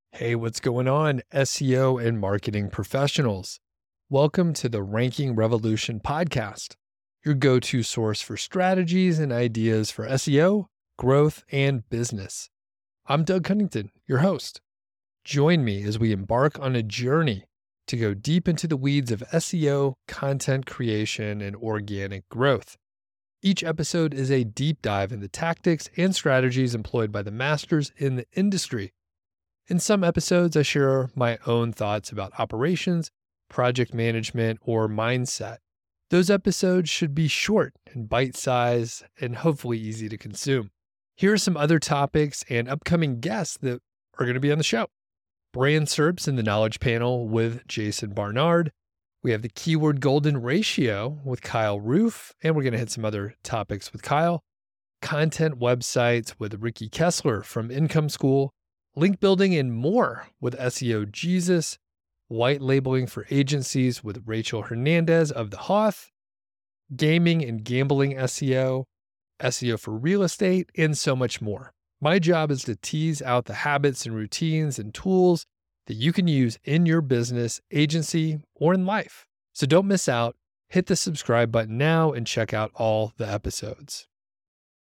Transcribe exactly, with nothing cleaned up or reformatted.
Hey, what's going on, S E O and marketing professionals? Welcome to the Ranking Revolution podcast, your go-to source for strategies and ideas for S E O, growth, and business. I'm Doug Cunnington, your host. Join me as we embark on a journey to go deep into the weeds of S E O, content creation, and organic growth. Each episode is a deep dive into tactics and strategies employed by the masters in the industry. In some episodes, I share my own thoughts about operations, project management, or mindset. Those episodes should be short and bite-sized and hopefully easy to consume. Here are some other topics and upcoming guests that are going to be on the show. Brand S E R Ps in the Knowledge Panel with Jason Barnard. We have the Keyword Golden Ratio with Kyle Roof, and we're going to hit some other topics with Kyle. Content websites with Ricky Kessler from Income School. Link building and more with S E O Jesus, white labeling for agencies with Rachel Hernandez of The Hoth, gaming and gambling S E O, S E O for real estate, and so much more. My job is to tease out the habits and routines and tools that you can use in your business, agency, or in life. So don't miss out. Hit the subscribe button now and check out all the episodes.